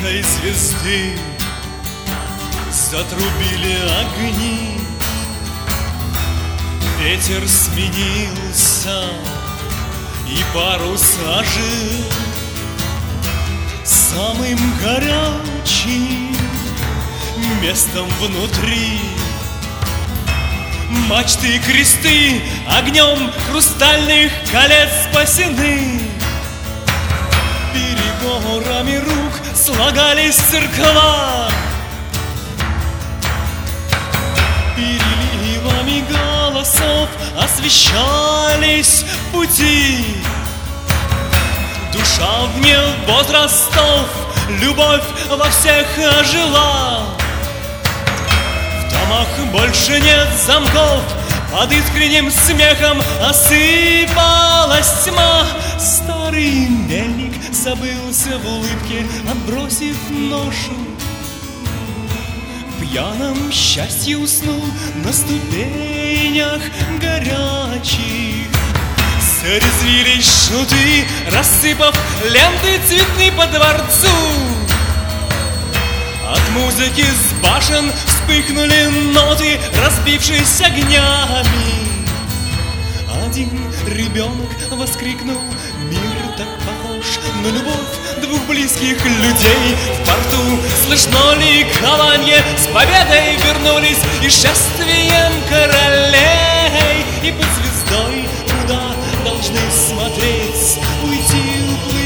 яркой звезды затрубили огни. Ветер сменился, и парус ожил самым горячим местом внутри. Мачты и кресты огнем хрустальных колец спасены. Переговорами рук слагались церква, переливами голосов освещались пути. Душа вне возрастов, любовь во всех ожила. В домах больше нет замков, под искренним смехом осыпалась тьма. Старый мельник забылся в улыбке, отбросив ношу. В пьяном счастье уснул на ступенях горячих. Зарезвились шуты, рассыпав ленты цветные по дворцу. От музыки с башен вспыхнули ноты, разбившись огнями. Один ребенок воскликнул: мир так похож на любовь двух близких людей. В порту слышно ликование, с победой вернулись и шествием королей. И под звездой туда должны смотреть, уйти, уплыть